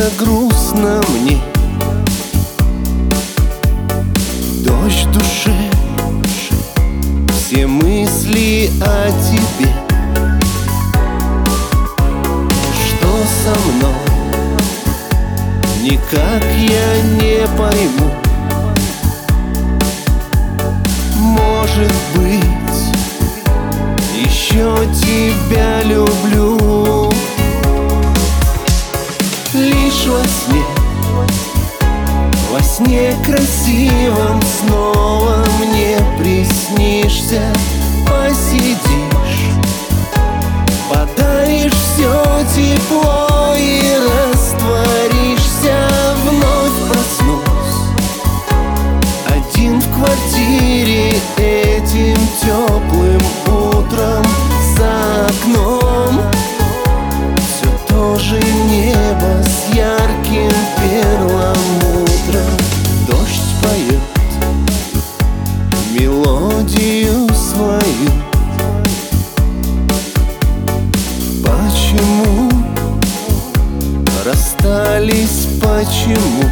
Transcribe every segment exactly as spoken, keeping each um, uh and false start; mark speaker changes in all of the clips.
Speaker 1: как-то грустно мне. Дождь в душе, все мысли о тебе. Что со мной, никак я не пойму. Может быть, еще тебя люблю. Лишь во сне, во сне красивом снова мне приснишься. Посидишь, подаришь все тепло и растворишься. Вновь проснусь один в квартире этим теплым утром. За окном все то же небо с ярким перламутром. Дождь поет мелодию свою. Почему расстались, почему?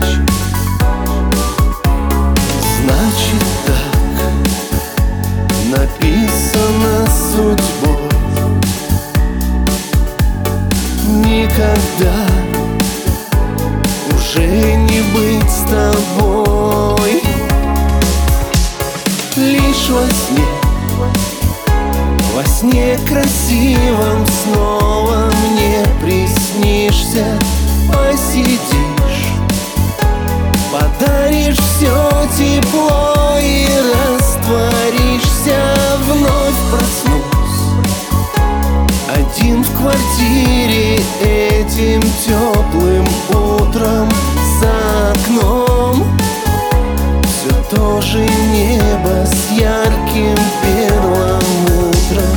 Speaker 1: Значит, так написано судьбой. Никогда уже не быть с тобой. Лишь во сне, во сне красивом снова мне приснишься. Посидишь, подаришь все тепло и растворишься. Вновь проснусь один в квартире этим теплым утром. За окном все то же небо с ярким перламутром.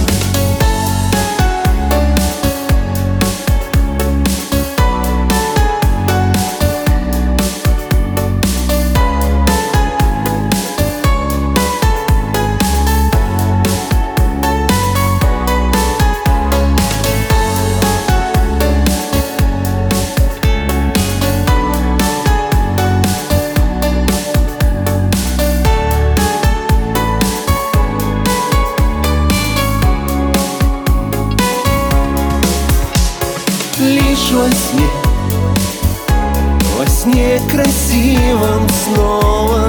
Speaker 1: Лишь во сне, во сне красивом снова